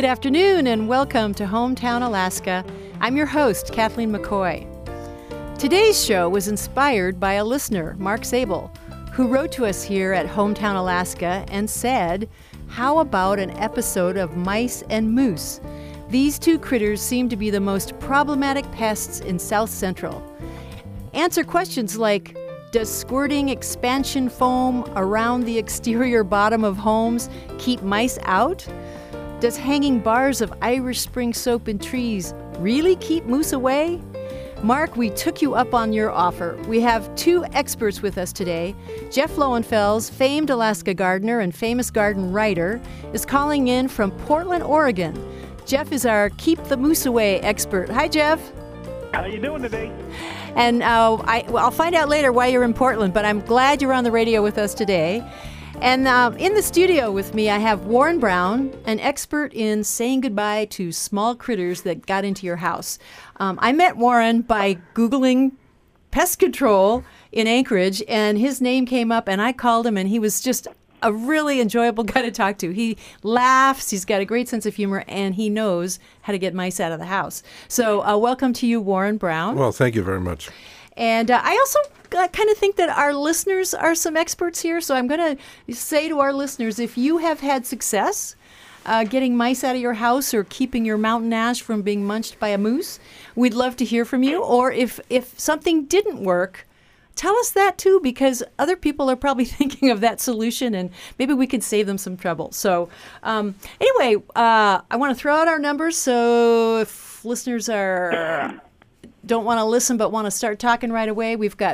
good afternoon, and welcome to Hometown Alaska. I'm your host, Kathleen McCoy. Today's show was inspired by a listener, Mark Zabel, who wrote to us here at Hometown Alaska and said, "How about an episode of mice and moose? These two critters seem to be the most problematic pests in South Central. Answer questions like, does squirting expansion foam around the exterior bottom of homes keep mice out? Does hanging bars of Irish Spring soap in trees really keep moose away?" Mark, we took you up on your offer. We have two experts with us today. Jeff Lowenfels, famed Alaska gardener and famous garden writer, is calling in from Portland, Oregon. Jeff is our Keep the Moose Away expert. Hi, Jeff. How you doing today? And I'll find out later why you're in Portland, but I'm glad you're on the radio with us today. And in the studio with me, I have Warren Brown, an expert in saying goodbye to small critters that got into your house. I met Warren by Googling pest control in Anchorage, and his name came up, and I called him, and he was just a really enjoyable guy to talk to. He laughs, he's got a great sense of humor, and he knows how to get mice out of the house. So welcome to you, Warren Brown. Well, thank you very much. And I also kind of think that our listeners are some experts here. So I'm going to say to our listeners, if you have had success getting mice out of your house or keeping your mountain ash from being munched by a moose, we'd love to hear from you. Or if something didn't work, tell us that too, because other people are probably thinking of that solution, and maybe we can save them some trouble. So anyway, I want to throw out our numbers. So if listeners don't want to listen but want to start talking right away, we've got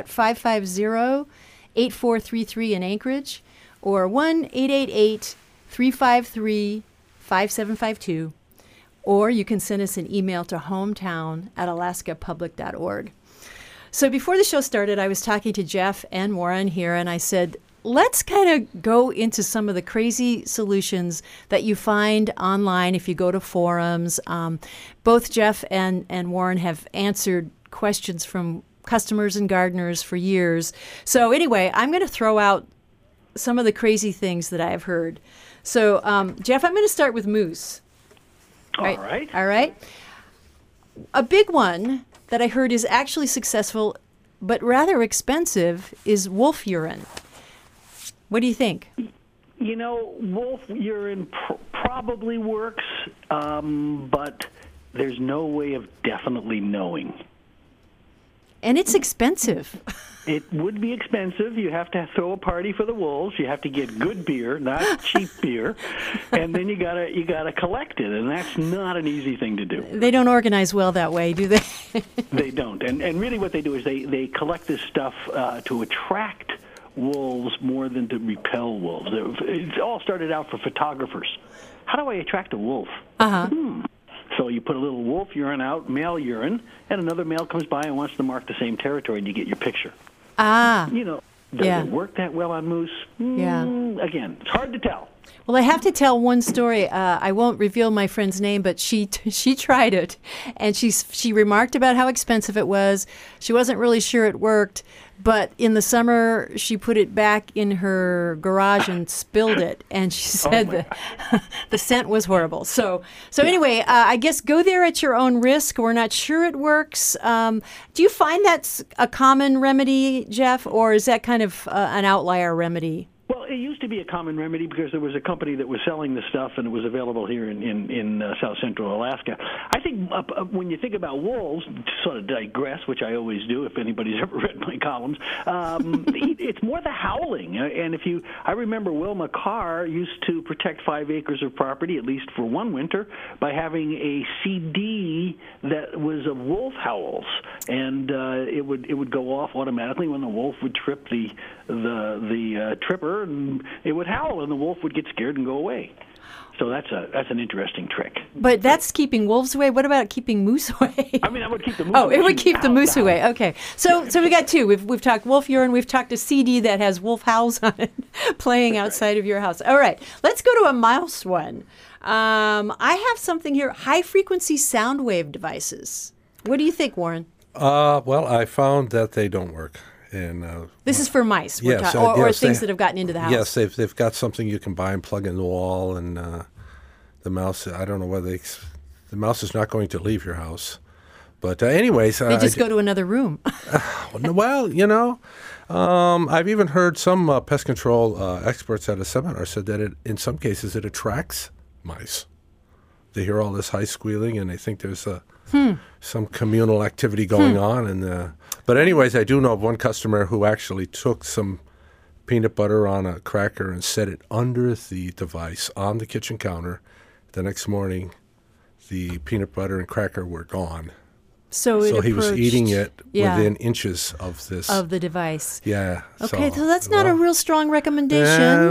550-8433 in Anchorage, or 1-888-353-5752, or you can send us an email to hometown@alaskapublic.org. So before the show started, I was talking to Jeff and Warren here, and I said, let's kind of go into some of the crazy solutions that you find online if you go to forums. Both Jeff and Warren have answered questions from customers and gardeners for years. So anyway, I'm going to throw out some of the crazy things that I have heard. So Jeff, I'm going to start with moose. All right. All right. A big one that I heard is actually successful but rather expensive is wolf urine. What do you think? You know, wolf urine probably works, but there's no way of definitely knowing. And it's expensive. It would be expensive. You have to throw a party for the wolves. You have to get good beer, not cheap beer, and then you gotta collect it, and that's not an easy thing to do. They don't organize well that way, do they? They don't. And really what they do is they collect this stuff to attract wolves more than to repel wolves. It all started out for photographers. How do I attract a wolf? So you put a little wolf urine out, male urine, and another male comes by and wants to mark the same territory, and you get your picture. You know, does it work that well on moose? Again, it's hard to tell. Well, I have to tell one story. I won't reveal my friend's name, but she tried it, and she remarked about how expensive it was. She wasn't really sure it worked, but in the summer she put it back in her garage and spilled it, and she said the scent was horrible. So anyway, I guess go there at your own risk. We're not sure it works. Do you find that's a common remedy, Jeff, or is that kind of an outlier remedy? Well, it used to be a common remedy because there was a company that was selling the stuff, and it was available here in South Central Alaska. I think when you think about wolves, to sort of digress, which I always do if anybody's ever read my columns, it's more the howling. And I remember Wilma Carr used to protect 5 acres of property, at least for one winter, by having a CD that was of wolf howls, and it would go off automatically when the wolf would trip the tripper, and it would howl, and the wolf would get scared and go away. So that's an interesting trick. But that's keeping wolves away. What about keeping moose away? I mean, I would keep the moose away. Oh, it would keep the moose away. Okay. So we got two. We've talked wolf urine. We've talked a CD that has wolf howls on it playing outside of your house. All right. Let's go to a mouse one. I have something here. High-frequency sound wave devices. What do you think, Warren? Well, I found that they don't work. And this is for mice, yes, or things that have gotten into the house. Yes, they've got something you can buy and plug in the wall, and the mouse. I don't know whether the mouse is not going to leave your house. But anyways, they just go to another room. Well, I've even heard some pest control experts at a seminar said that in some cases it attracts mice. They hear all this high squealing and they think there's some communal activity going on. But anyways, I do know of one customer who actually took some peanut butter on a cracker and set it under the device on the kitchen counter. The next morning, the peanut butter and cracker were gone. So he was eating it within inches of this. Of the device. Yeah. Okay, so that's not a real strong recommendation.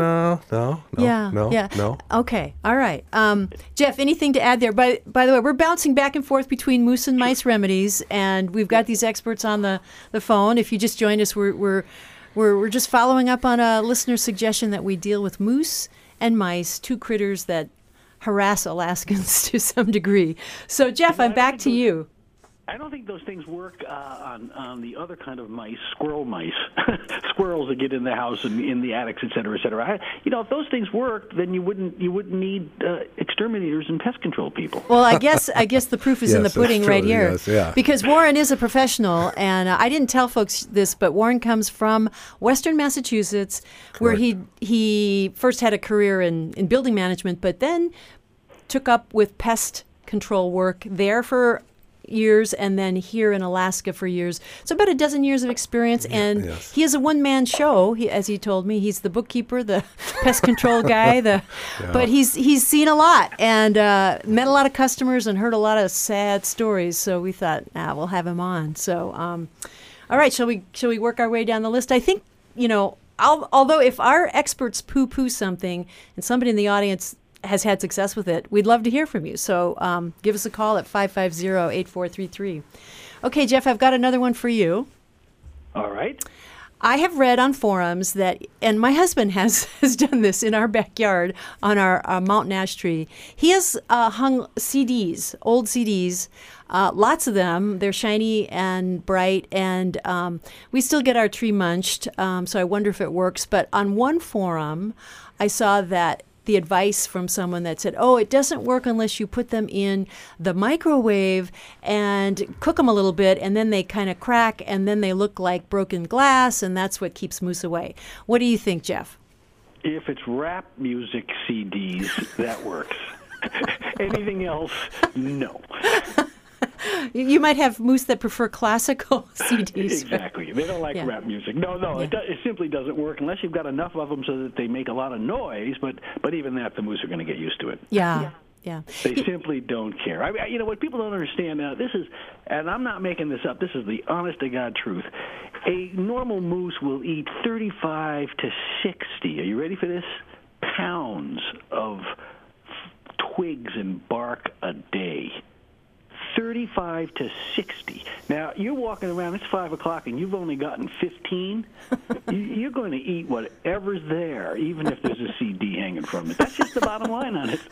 No. Okay, all right. Jeff, anything to add there? By the way, we're bouncing back and forth between moose and mice remedies, and we've got these experts on the phone. If you just joined us, we're just following up on a listener suggestion that we deal with moose and mice, two critters that harass Alaskans to some degree. So, Jeff, I'm back to you. I don't think those things work on the other kind of mice, squirrel mice, squirrels that get in the house and in the attics, et cetera, et cetera. If those things worked, then you wouldn't need exterminators and pest control people. Well, I guess the proof is in the pudding right here. Yes, yeah. Because Warren is a professional, and I didn't tell folks this, but Warren comes from Western Massachusetts, where he first had a career in building management, but then took up with pest control work there for years, and then here in Alaska for years. So about a dozen years of experience, and he is a one-man show. As he told me, he's the bookkeeper, the pest control guy, but he's seen a lot and met a lot of customers and heard a lot of sad stories. So we thought, we'll have him on. So, all right, shall we work our way down the list? I think, although if our experts poo-poo something and somebody in the audience has had success with it, we'd love to hear from you. So give us a call at 550-8433. Okay, Jeff, I've got another one for you. All right. I have read on forums that, and my husband has done this in our backyard on our mountain ash tree. He has hung CDs, old CDs, lots of them. They're shiny and bright, and we still get our tree munched, so I wonder if it works. But on one forum, I saw that the advice from someone that said, it doesn't work unless you put them in the microwave and cook them a little bit, and then they kind of crack, and then they look like broken glass, and that's what keeps moose away. What do you think, Jeff? If it's rap music CDs, that works. Anything else, no. You might have moose that prefer classical CDs. Exactly. They don't like rap music. No. It simply doesn't work unless you've got enough of them so that they make a lot of noise, but even that, the moose are going to get used to it. Yeah. They simply don't care. I mean, what people don't understand now, this is, and I'm not making this up, this is the honest-to-God truth. A normal moose will eat 35 to 60, are you ready for this, pounds of twigs and bark a day. 35 to 60. Now, you're walking around, it's 5 o'clock, and you've only gotten 15. You're going to eat whatever's there, even if there's a CD hanging from it. That's just the bottom line on it.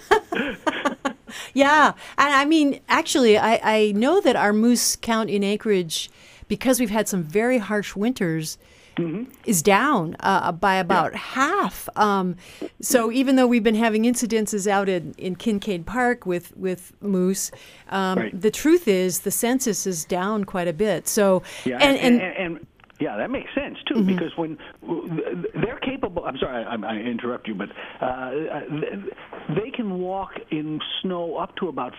Yeah. And I mean, actually, I know that our moose count in Anchorage, because we've had some very harsh winters, is down by about half. So even though we've been having incidences out in Kincaid Park with moose, the truth is the census is down quite a bit. So and yeah, that makes sense too, because when they're capable. I'm sorry, I interrupt you, but they can walk in snow up to about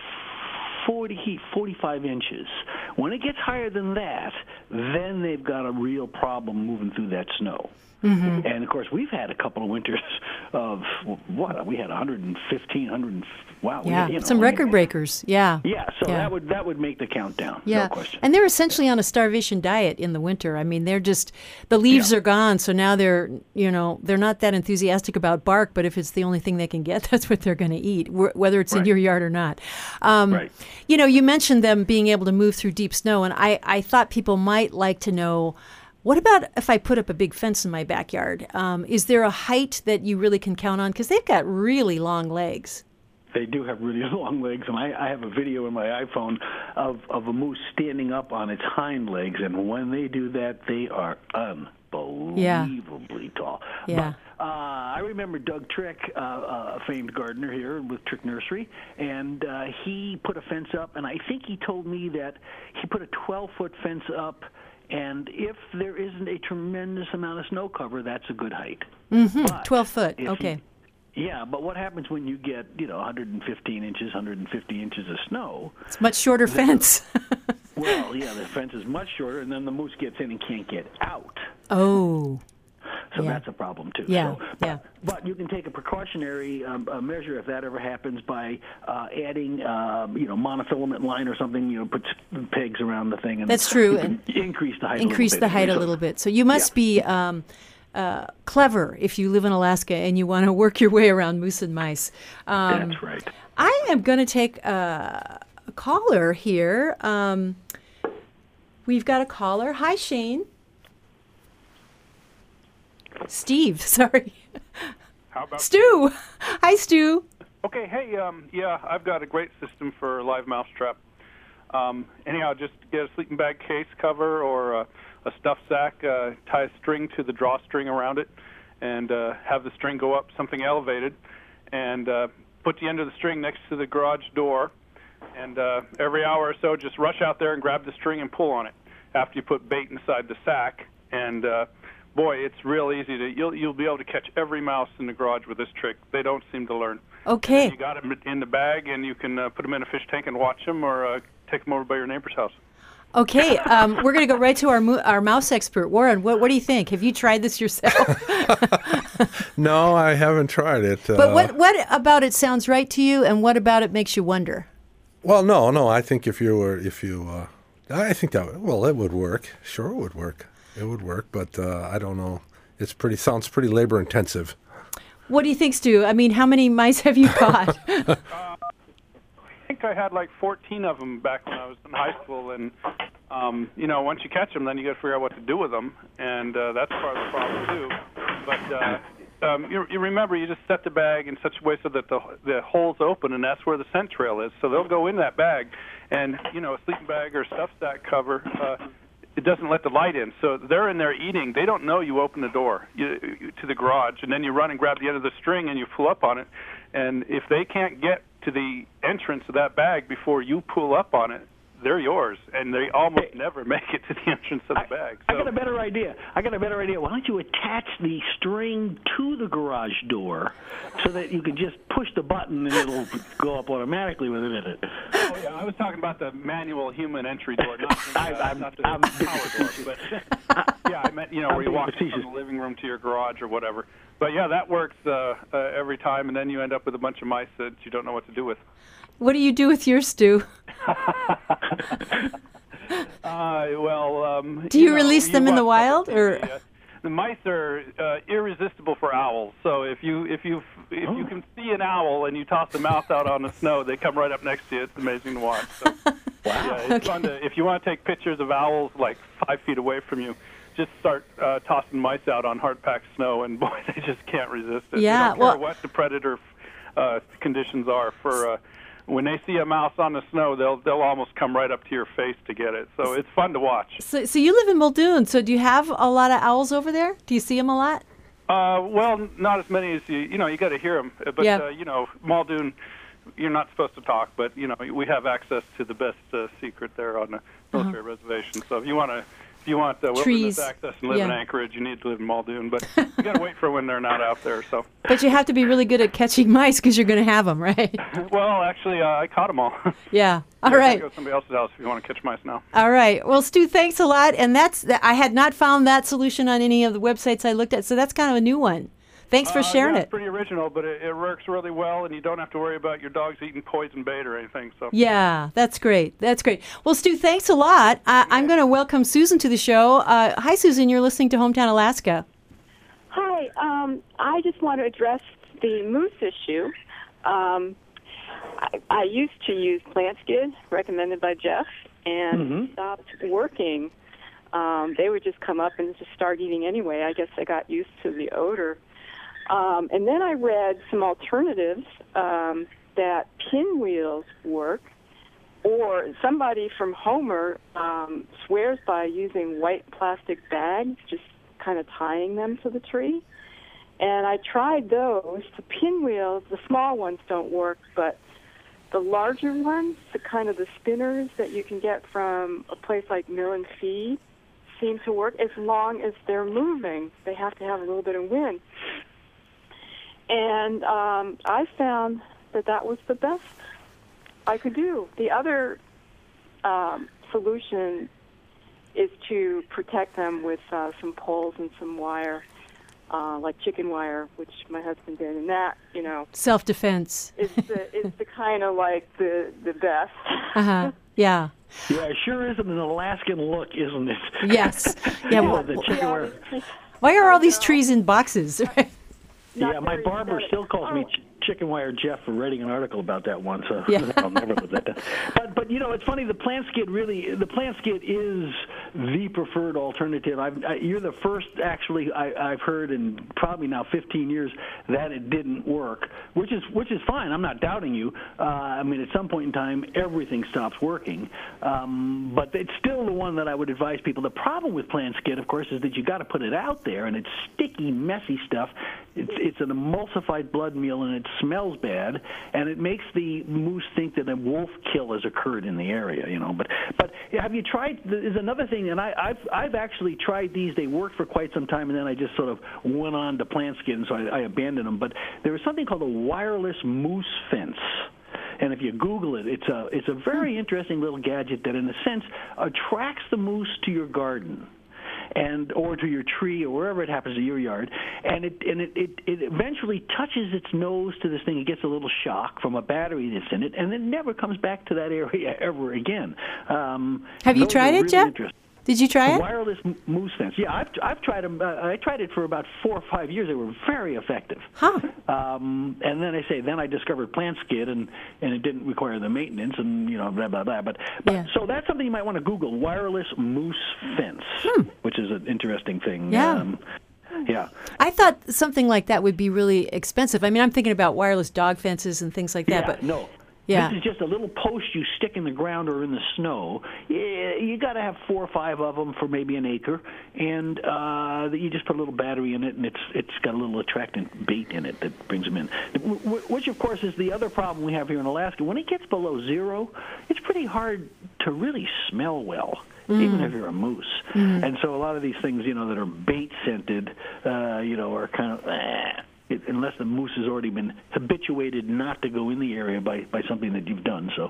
45 inches. When it gets higher than that, then they've got a real problem moving through that snow. And, of course, we've had a couple of winters of, we had 115, wow. Yeah, some record breakers, yeah. Yeah, so that would make the count down, no question. And they're essentially on a starvation diet in the winter. I mean, they're just, the leaves are gone, so now they're not that enthusiastic about bark, but if it's the only thing they can get, that's what they're going to eat, whether it's in your yard or not. You mentioned them being able to move through deep snow, and I thought people might like to know, what about if I put up a big fence in my backyard? Is there a height that you really can count on? Because they've got really long legs. They do have really long legs, and I have a video in my iPhone of a moose standing up on its hind legs, and when they do that, they are unbelievably tall. Yeah. I remember Doug Trick, a famed gardener here with Trick Nursery, and he put a fence up, and I think he told me that he put a 12-foot fence up, and if there isn't a tremendous amount of snow cover, that's a good height. Mm-hmm. 12 foot, okay. Yeah, but what happens when you get, 115 inches, 150 inches of snow? It's much shorter fence. Well, yeah, the fence is much shorter, and then the moose gets in and can't get out. Oh. So Yeah. that's a problem, too. Yeah, So, but you can take a precautionary measure if that ever happens by adding, monofilament line or something, put pegs around the thing. And That's true. And increase the height Increase a little bit. the height a little bit. So you must be clever if you live in Alaska and you want to work your way around moose and mice. That's right. I am going to take a caller here. We've got a caller. Hi, Shane. Steve, sorry. How about Stu? Hi, Stu. Okay, hey, I've got a great system for a live mousetrap. Anyhow, just get a sleeping bag case cover or a stuffed sack, tie a string to the drawstring around it, and have the string go up something elevated, and put the end of the string next to the garage door, and every hour or so just rush out there and grab the string and pull on it after you put bait inside the sack, and boy, it's real easy to. You'll be able to catch every mouse in the garage with this trick. They don't seem to learn. Okay. You got them in the bag, and you can put them in a fish tank and watch them, or take them over by your neighbor's house. Okay, we're going to go right to our mouse expert, Warren. What do you think? Have you tried this yourself? No, I haven't tried it. But what about it sounds right to you, and what about it makes you wonder? Well, no. I think I think that it would work. Sure, it would work. It would work, but I don't know. Sounds pretty labor intensive. What do you think, Stu? I mean, how many mice have you caught? I think I had like 14 of them back when I was in high school, and once you catch them, then you got to figure out what to do with them, and that's part of the problem too. But you remember, you just set the bag in such a way so that the hole's open, and that's where the scent trail is. So they'll go in that bag, and a sleeping bag or stuffed sack cover. It doesn't let the light in, so they're in there eating. They don't know you open the door to the garage, and then you run and grab the end of the string and you pull up on it. And if they can't get to the entrance of that bag before you pull up on it, they're yours, and they almost never make it to the entrance of the bag. I got a better idea. Why don't you attach the string to the garage door so that you can just push the button and it'll go up automatically within it? Oh, yeah, I was talking about the manual human entry door, not the power door. But, yeah, I meant, where you walk from the living room to your garage or whatever. But, yeah, that works every time, and then you end up with a bunch of mice that you don't know what to do with. What do you do with your Stu? Do you release them in the wild, or? The mice are irresistible for owls. So if you can see an owl and you toss the mouse out on the snow, they come right up next to you. It's amazing to watch. So, wow. Yeah, it's fun to. If you want to take pictures of owls like 5 feet away from you, just start tossing mice out on hard-packed snow, and boy, they just can't resist it. Yeah, they don't care what the predator conditions are for. When they see a mouse on the snow, they'll almost come right up to your face to get it. So it's fun to watch. So you live in Muldoon. So do you have a lot of owls over there? Do you see them a lot? Well, not as many as you got to hear them. But yeah. Muldoon, you're not supposed to talk, but we have access to the best secret there on the military reservation. So if you want wilderness access and live in Anchorage, you need to live in Muldoon. But you got to wait for when they're not out there. So. But you have to be really good at catching mice because you're going to have them, right? Well, actually, I caught them all. Yeah. All right. Go to somebody else's house if you want to catch mice now. All right. Well, Stu, thanks a lot. And I had not found that solution on any of the websites I looked at, so that's kind of a new one. Thanks for sharing it. It's pretty original, but it works really well, and you don't have to worry about your dogs eating poison bait or anything. So. Yeah, that's great. That's great. Well, Stu, thanks a lot. I'm going to welcome Susan to the show. Hi, Susan. You're listening to Hometown Alaska. Hi. I just want to address the moose issue. I used to use Plant Skid, recommended by Jeff, and stopped working. They would just come up and just start eating anyway. I guess I got used to the odor. And then I read some alternatives that pinwheels work, or somebody from Homer swears by using white plastic bags, just kind of tying them to the tree. And I tried those. The pinwheels, the small ones don't work, but the larger ones, the kind of the spinners that you can get from a place like Mill and Feed, seem to work as long as they're moving. They have to have a little bit of wind. And I found that was the best I could do. The other solution is to protect them with some poles and some wire, like chicken wire, which my husband did. And that, self-defense. is the kind of like the best. Uh-huh. Yeah. Yeah, it sure is an Alaskan look, isn't it? Yes. Yeah. The chicken wire. Why are all these trees in boxes? Yeah, my barber still calls me Chicken Wire Jeff for writing an article about that one, so Yeah. I'll never live that down. But it's funny. The plant skid is the preferred alternative. You're the first actually I've heard in probably now 15 years that it didn't work, which is fine. I'm not doubting you. I mean, at some point in time, everything stops working, but it's still the one that I would advise people. The problem with plant skid, of course, is that you got to put it out there, and it's sticky, messy stuff. It's an emulsified blood meal, and it smells bad, and it makes the moose think that a wolf kill has occurred in the area. But have you tried? There's another thing, and I've actually tried these. They worked for quite some time, and then I just sort of went on to plant skid, and so I abandoned them. But there is something called a wireless moose fence. And if you Google it, it's a very interesting little gadget that, in a sense, attracts the moose to your garden, or to your tree, or wherever it happens to your yard, and it eventually touches its nose to this thing. It gets a little shock from a battery that's in it, and it never comes back to that area ever again. Have you tried it, Jeff? Did you try it? Wireless moose fence. Yeah, I've tried them. I tried it for about 4 or 5 years. They were very effective. Huh. And then I discovered plant skid, and it didn't require the maintenance, and blah blah blah. But Yeah. So that's something you might want to Google: wireless moose fence, which is an interesting thing. Yeah. Yeah. I thought something like that would be really expensive. I mean, I'm thinking about wireless dog fences and things like that. Yeah. But No. Yeah. This is just a little post you stick in the ground or in the snow. You got to have 4 or 5 of them for maybe an acre, and you just put a little battery in it, and it's got a little attractant bait in it that brings them in. Which, of course, is the other problem we have here in Alaska. When it gets below zero, it's pretty hard to really smell well, even if you're a moose. And so a lot of these things, that are bait scented, are kind of. Unless the moose has already been habituated not to go in the area by something that you've done. So,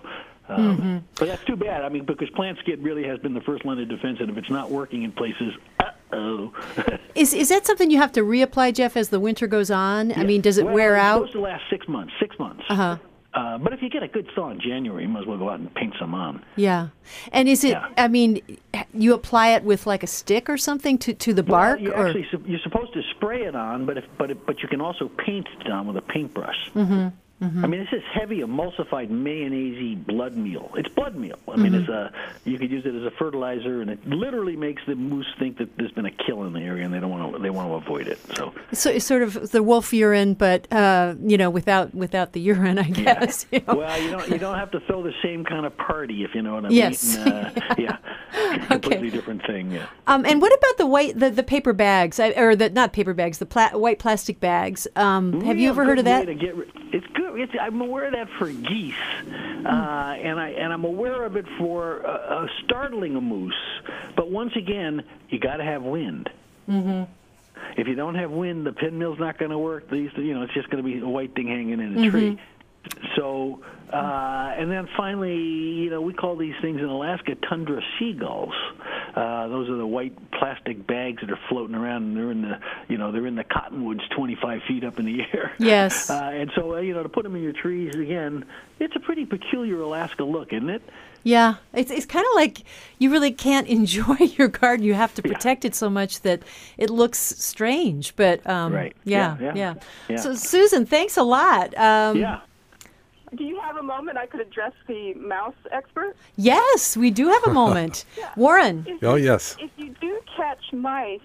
but that's too bad. I mean, because plant skid really has been the first line of defense, and if it's not working in places, uh-oh. Is that something you have to reapply, Jeff, as the winter goes on? I mean, does it wear out? It's supposed to last 6 months. 6 months. Uh-huh. But if you get a good thaw in January, you might as well go out and paint some on. Yeah. And is it, Yeah. I mean, you apply it with like a stick or something to the bark? Well, you're supposed to spray it on, but you can also paint it on with a paintbrush. Mm-hmm. Mm-hmm. I mean, it's this heavy emulsified mayonnaise-y blood meal. It's blood meal. I mean, you could use it as a fertilizer, and it literally makes the moose think that there's been a kill in the area, and they want to avoid it. So it's sort of the wolf urine, but without the urine, I guess. Yeah. Well, you don't have to throw the same kind of party, if you know what I mean. Yes. Yeah. Completely different thing. Yeah. And what about the paper bags, not paper bags, the white plastic bags? Have you ever heard of that? It's good. I'm aware of that for geese, and I'm aware of it for startling a moose. But once again, you got to have wind. Mm-hmm. If you don't have wind, the pinmill's not going to work. It's just going to be a white thing hanging in a tree. So, and then finally, we call these things in Alaska tundra seagulls. Those are the white plastic bags that are floating around, and they're in the cottonwoods 25 feet up in the air. Yes. And so, to put them in your trees again, it's a pretty peculiar Alaska look, isn't it? Yeah, it's kind of like you really can't enjoy your garden. You have to protect it so much that it looks strange. But right. Yeah. So, Susan, thanks a lot. Yeah. Do you have a moment I could address the mouse expert? Yes, we do have a moment. Warren. Yes. If you do catch mice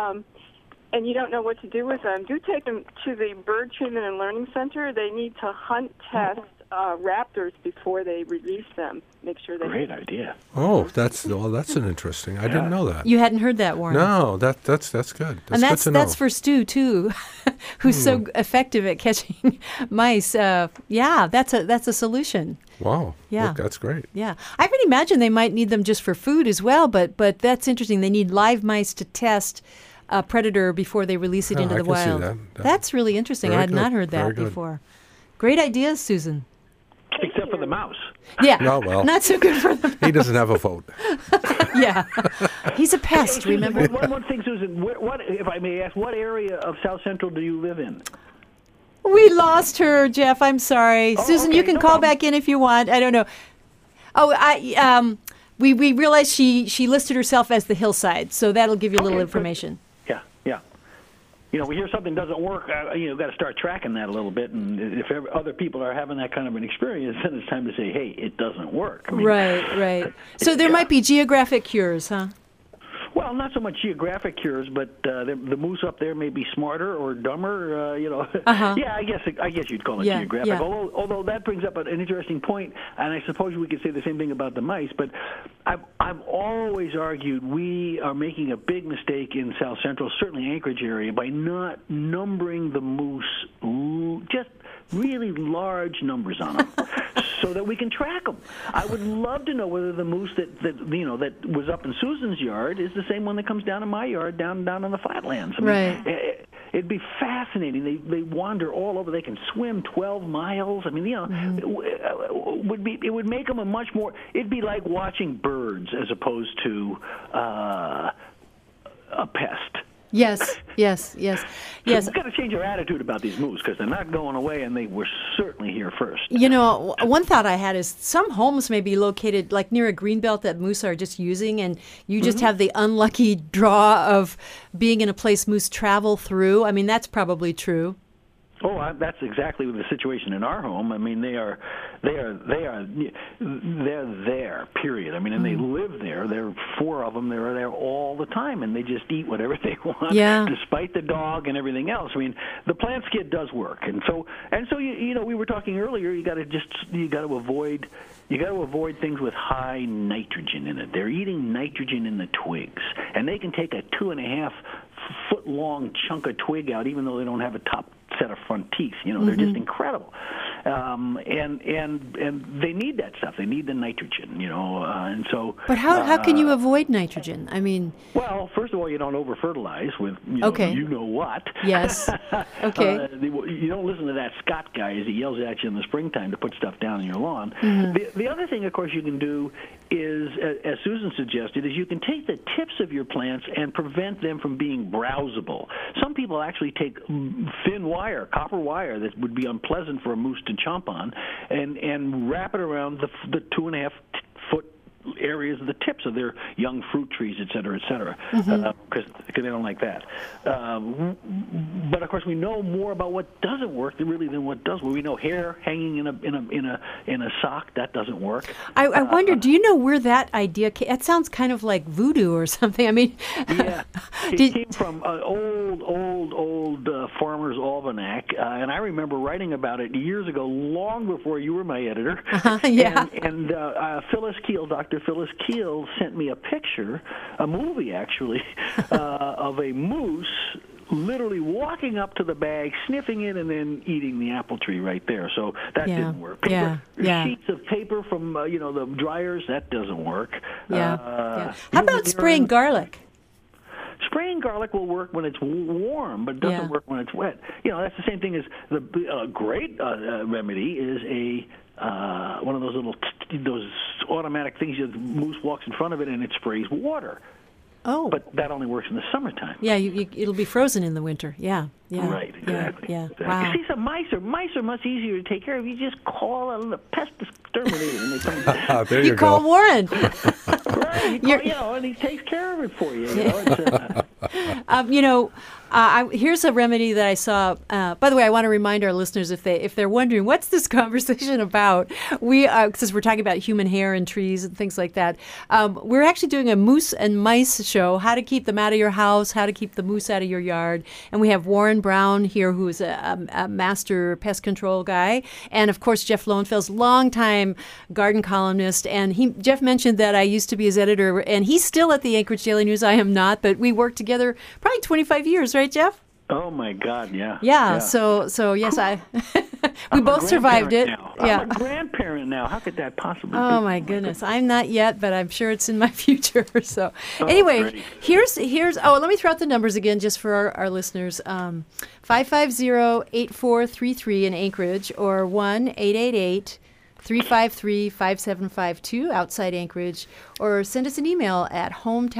and you don't know what to do with them, do take them to the Bird Treatment and Learning Center. They need to hunt test raptors before they release them. Make sure they. Great idea. Oh, that's an interesting. I didn't know that. You hadn't heard that, Warren. No, that's good. That's and good to know. that's for Stu too, who's so effective at catching mice. Yeah, that's a solution. Wow. Yeah. Look, that's great. Yeah, I would imagine they might need them just for food as well. But that's interesting. They need live mice to test a predator before they release it into I the can see wild. that. That's really interesting. I Very had good. not heard Very that good. before. Great ideas, Susan. Except for the mouse. Yeah. Oh, well. Not so good for them. He doesn't have a vote. Yeah. He's a pest, Susan, remember? one thing, Susan. What, if I may ask, what area of South Central do you live in? We lost her, Jeff. I'm sorry. Oh, Susan, okay, you can no call problem. back in if you want. I don't know. Oh, we realized she listed herself as the hillside, so that'll give you a little Okay, information. Yeah, yeah. We hear something doesn't work. Got to start tracking that a little bit. And if other people are having that kind of an experience, then it's time to say, "Hey, it doesn't work." I mean, Right. So there might be geographic cures, huh? Well, not so much geographic cures, but the moose up there may be smarter or dumber. Yeah, I guess you'd call it Yeah, geographic. yeah. Although that brings up an interesting point, and I suppose we could say the same thing about the mice. But I've always argued we are making a big mistake in South Central, certainly Anchorage area, by not numbering the moose just really large numbers on them, so that we can track them. I would love to know whether the moose that was up in Susan's yard is the same one that comes down in my yard down on the flatlands. I mean, Right. It'd be fascinating. They wander all over. They can swim 12 miles. I mean, it would make them a much more. It'd be like watching birds as opposed to a pest. Yes. So we've got to change our attitude about these moose because they're not going away, and they were certainly here first. One thought I had is some homes may be located like near a greenbelt that moose are just using, and you just have the unlucky draw of being in a place moose travel through. I mean, that's probably true. Oh, that's exactly the situation in our home. I mean, they're there. Period. I mean, and they live there. There are 4 of them. They're there all the time, and they just eat whatever they want, despite the dog and everything else. I mean, the plant skid does work, and so we were talking earlier. You got to avoid things with high nitrogen in it. They're eating nitrogen in the twigs, and they can take a 2.5-foot-long chunk of twig out, even though they don't have a top set of front teeth. They're just incredible, and they need that stuff. They need the nitrogen, and so. But how can you avoid nitrogen? I mean. Well, first of all, you don't over fertilize with you know what. Yes. Okay. You don't listen to that Scott guy as he yells at you in the springtime to put stuff down in your lawn. The other thing, of course, you can do is, as Susan suggested, is you can take the tips of your plants and prevent them from being browsable. Some people actually take thin wire, copper wire, that would be unpleasant for a moose to chomp on, and wrap it around the 2.5-foot areas of the tips of their young fruit trees, et cetera, because they don't like that. But of course, we know more about what doesn't work than what does. Well, we know hair hanging in a sock, that doesn't work. I wonder, do you know where that idea came? That sounds kind of like voodoo or something. I mean, yeah, it came from an old Farmer's Almanac, and I remember writing about it years ago, long before you were my editor. Yeah. And Phyllis Keel, Dr. Phyllis Keel, sent me a movie actually, of a moose literally walking up to the bag, sniffing it, and then eating the apple tree right there. So that didn't work. Sheets of paper from the dryers, that doesn't work. How about spraying garlic? Spraying garlic will work when it's warm, but it doesn't work when it's wet. That's the same thing as the great remedy is one of those those automatic things. The moose walks in front of it and it sprays water. Oh. But that only works in the summertime. Yeah, it'll be frozen in the winter. Yeah. Right, exactly. Yeah. Exactly. Wow. You see, some mice are much easier to take care of. You just call the pest exterminator and they come. There you call go. Warren. Right, and he takes care of it for you. Here's a remedy that I saw. By the way, I want to remind our listeners if they're wondering what's this conversation about. Since we're talking about human hair and trees and things like that, we're actually doing a moose and mice show. How to keep them out of your house, how to keep the moose out of your yard, and we have Warren Brown here, who is a master pest control guy, and of course Jeff Lowenfeld's longtime garden columnist. And Jeff mentioned that I used to be his editor, and he's still at the Anchorage Daily News. I am not, but we worked together probably 25 years, right, Jeff? Oh my God, yeah. Yeah. So yes, we both survived it. Now. Yeah. I'm a grandparent now. How could that possibly be? Oh my goodness, I'm not yet, but I'm sure it's in my future. So anyway, great. here's. Let me throw out the numbers again, just for our listeners. 550-8433 in Anchorage, or 1-888-353-5752 outside Anchorage, or send us an email at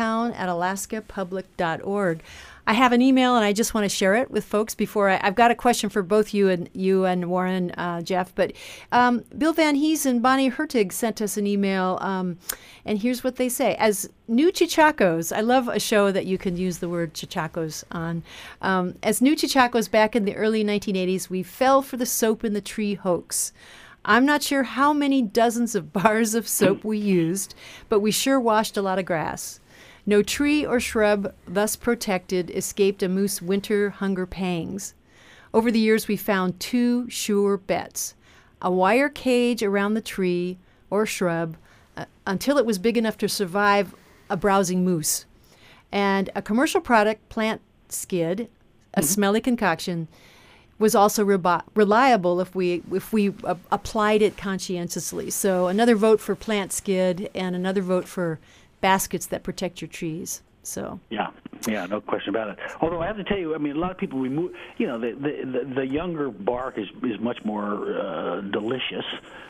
hometown@alaskapublic.org. I have an email, and I just want to share it with folks before I've got a question for both you and Warren, Jeff. But Bill Van Hees and Bonnie Hertig sent us an email, and here's what they say. As new Chichacos, I love a show that you can use the word Chichacos on. As new Chichacos back in the early 1980s, we fell for the soap in the tree hoax. I'm not sure how many dozens of bars of soap we used, but we sure washed a lot of grass. No tree or shrub thus protected escaped a moose winter hunger pangs. Over the years, we found two sure bets: a wire cage around the tree or shrub until it was big enough to survive a browsing moose, and a commercial product, plant skid, a smelly concoction, was also reliable if we applied it conscientiously. So another vote for plant skid, and another vote for baskets that protect your trees. So yeah, no question about it. Although I have to tell you, I mean, a lot of people remove. The younger bark is much more delicious,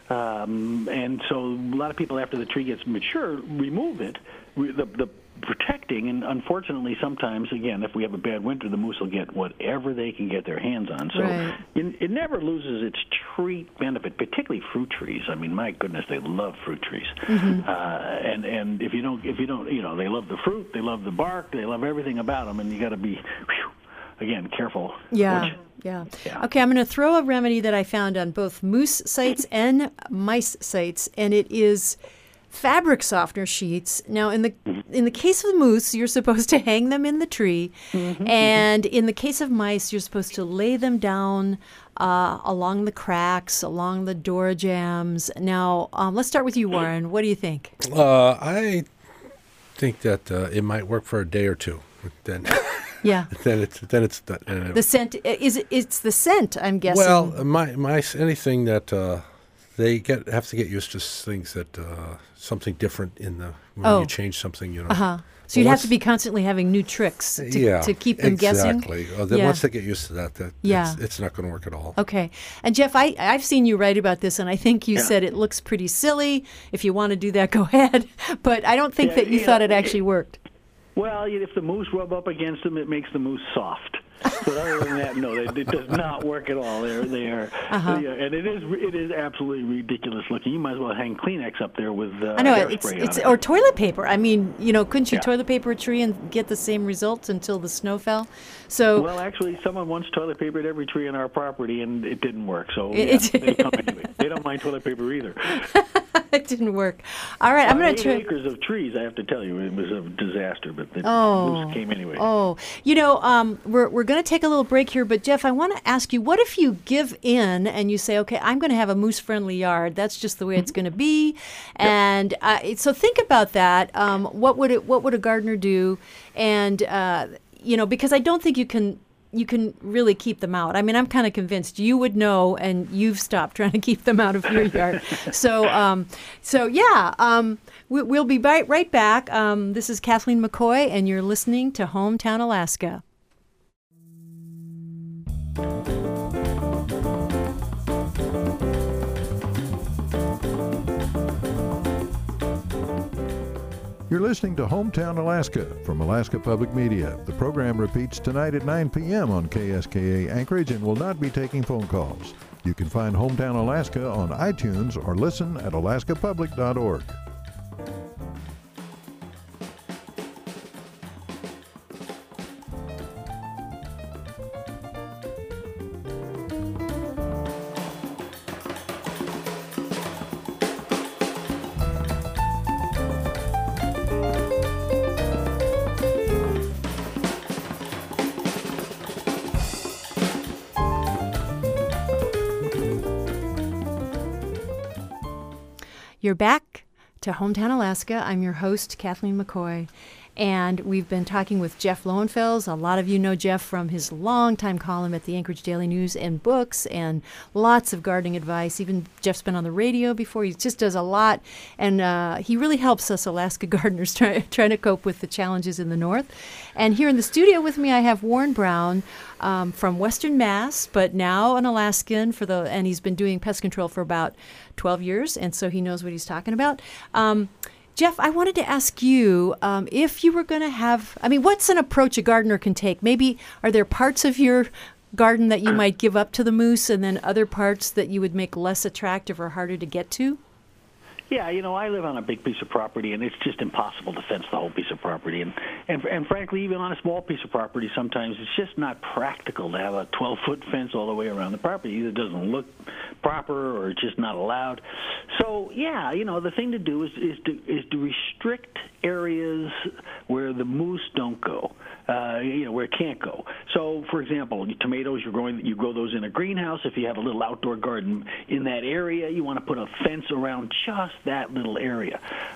and so a lot of people, after the tree gets mature, remove it. The protecting, and unfortunately sometimes, again, if we have a bad winter, the moose will get whatever they can get their hands on. So right. It never loses its tree benefit, particularly fruit trees. I mean, my goodness, they love fruit trees. Mm-hmm. And if you don't, they love the fruit, they love the bark, they love everything about them, and you got to be, again, careful. Yeah. Okay, I'm going to throw a remedy that I found on both moose sites and mice sites, and it is fabric softener sheets. Now, in the case of the moose, you're supposed to hang them in the tree, and in the case of mice, you're supposed to lay them down along the cracks, along the door jambs. Now, let's start with you, Warren. What do you think? I think that it might work for a day or two. Then, yeah. Then it's the scent. It's the scent, I'm guessing. Well, mice, anything that they have to get used to things that something different when you change something, So you'd have to be constantly having new tricks to keep them guessing? Exactly. Then once they get used to that it's not going to work at all. Okay. And Jeff, I've seen you write about this, and I think you said it looks pretty silly. If you want to do that, go ahead. But I don't think that you thought it actually worked. Well, if the moose rub up against them, it makes the moose soft. But other than that, no, it does not work at all. They are, and it is absolutely ridiculous looking. You might as well hang Kleenex up there with I know it's or toilet paper. I mean, couldn't you toilet paper a tree and get the same results until the snow fell? So well, actually, someone once toilet papered every tree on our property, and it didn't work. So they come anyway. They don't mind toilet paper either. It didn't work. All right, I'm going to try. 8 acres of trees, I have to tell you, it was a disaster. But the moose came anyway. We're going to take a little break here, but Jeff, I want to ask you, what if you give in and you say, okay, I'm going to have a moose-friendly yard. That's just the way it's going to be. And so think about that. What would a gardener do? And because I don't think you can really keep them out. I mean, I'm kind of convinced you would know, and you've stopped trying to keep them out of your yard. We'll be right back. This is Kathleen McCoy, and you're listening to Hometown Alaska. You're listening to Hometown Alaska from Alaska Public Media. The program repeats tonight at 9 p.m. on KSKA Anchorage and will not be taking phone calls. You can find Hometown Alaska on iTunes or listen at alaskapublic.org. You're back to Hometown Alaska. I'm your host, Kathleen McCoy, and we've been talking with Jeff Lowenfels. A lot of you know Jeff from his longtime column at the Anchorage Daily News and books and lots of gardening advice. Even Jeff's been on the radio before. He just does a lot, and he really helps us Alaska gardeners trying to cope with the challenges in the north. And here in the studio with me, I have Warren Brown from Western Mass, but now an Alaskan and he's been doing pest control for about 12 years, and so he knows what he's talking about. Jeff, I wanted to ask you if you were going to what's an approach a gardener can take? Maybe are there parts of your garden that you might give up to the moose and then other parts that you would make less attractive or harder to get to? Yeah, I live on a big piece of property, and it's just impossible to fence the whole piece of property. And frankly, even on a small piece of property, sometimes it's just not practical to have a 12-foot fence all the way around the property. Either it doesn't look proper or it's just not allowed. So, yeah, the thing to do is to restrict areas where the moose don't go, where it can't go. So, for example, tomatoes, you grow those in a greenhouse. If you have a little outdoor garden in that area, you want to put a fence around just that little area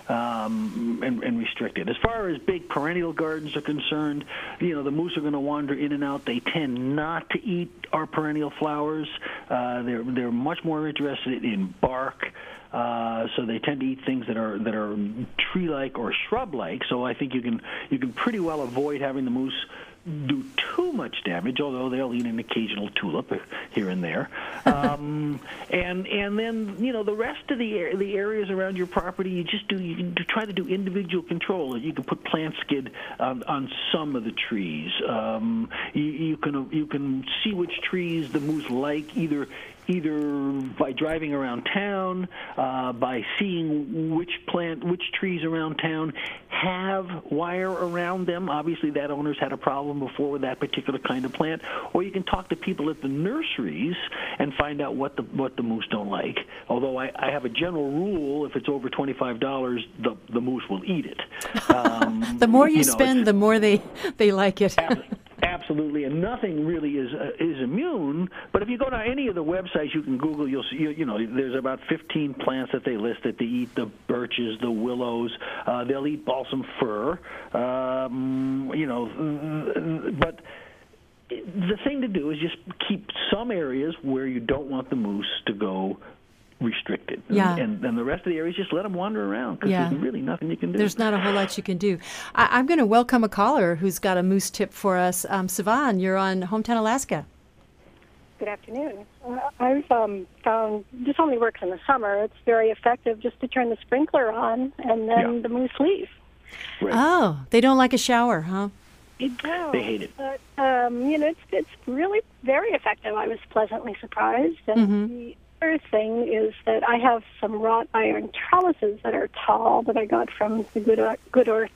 and restrict it. As far as big perennial gardens are concerned, the moose are going to wander in and out. They tend not to eat our perennial flowers. They're much more interested in bark. So they tend to eat things that are tree-like or shrub-like. So I think you can pretty well avoid having the moose do too much damage, although they'll eat an occasional tulip here and there. And then the rest of the areas around your property, you can try to do individual control. You can put plant skid on some of the trees. You can see which trees the moose like either by driving around town, by seeing which trees around town have wire around them. Obviously, that owner's had a problem before with that particular kind of plant. Or you can talk to people at the nurseries and find out what the moose don't like. Although I have a general rule: if it's over $25, the moose will eat it. The more you spend, the more they like it. Absolutely, and nothing really is immune. But if you go to any of the websites you can Google, you'll see. There's about 15 plants that they list that they eat: the birches, the willows. They'll eat balsam fir. But the thing to do is just keep some areas where you don't want the moose to go restricted. Yeah. And the rest of the areas, just let them wander around because there's really nothing you can do. There's not a whole lot you can do. I'm going to welcome a caller who's got a moose tip for us. Sivan, you're on Hometown Alaska. Good afternoon. I've found this only works in the summer. It's very effective just to turn the sprinkler on and then the moose leave. Right. Oh, they don't like a shower, huh? They do. They hate it. But, it's really very effective. I was pleasantly surprised. And the other thing is that I have some wrought iron trellises that are tall that I got from the Good Earth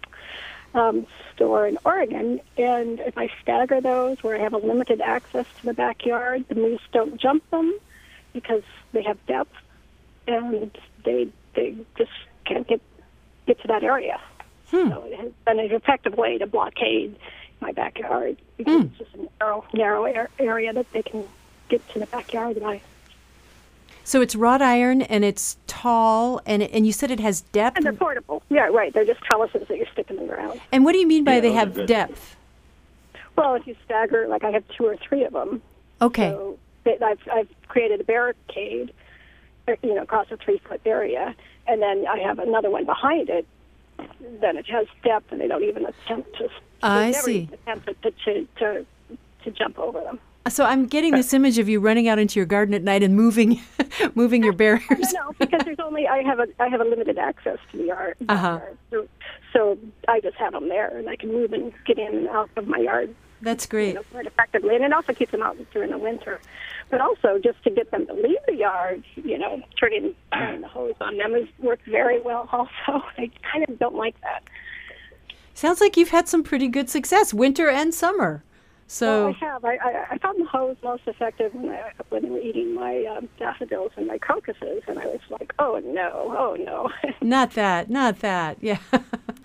store in Oregon, and if I stagger those where I have a limited access to the backyard, the moose don't jump them because they have depth, and they just can't get to that area. So it has been an effective way to blockade my backyard because it's just a narrow area that they can get to the backyard. So it's wrought iron, and it's tall, and you said it has depth? And they're portable. Yeah, right. They're just trellises that you stick in the ground. And what do you mean by they have depth? Well, if you stagger, like I have 2 or 3 of them. Okay. So I've created a barricade, across a 3-foot area, and then I have another one behind it. Then it has depth, and they don't even attempt to. I see. Attempt to jump over them. So I'm getting this image of you running out into your garden at night and moving your barriers. No, because I have a limited access to the yard. So I just have them there, and I can move and get in and out of my yard. That's great. Quite effectively, and it also keeps them out during the winter. But also, just to get them to leave the yard, turning the hose on them has worked very well. Also, I kind of don't like that. Sounds like you've had some pretty good success, winter and summer. So well, I have. I found the hose most effective when they were eating my daffodils and my crocuses, and I was like, oh no. Not that, yeah.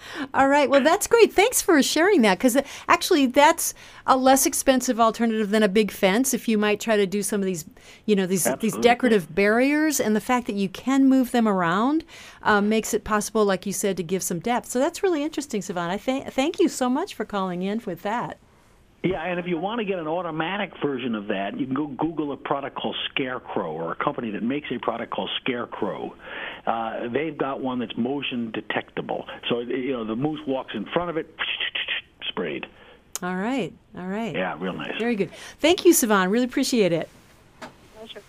All right. Well, that's great. Thanks for sharing that, because actually that's a less expensive alternative than a big fence if you might try to do some of these, these decorative barriers. And the fact that you can move them around makes it possible, like you said, to give some depth. So that's really interesting, Sivan. I thank you so much for calling in with that. Yeah, and if you want to get an automatic version of that, you can go Google a product called Scarecrow, or a company that makes a product called Scarecrow. They've got one that's motion detectable. So, the moose walks in front of it, sprayed. All right. Yeah, real nice. Very good. Thank you, Sivan. Really appreciate it. Pleasure.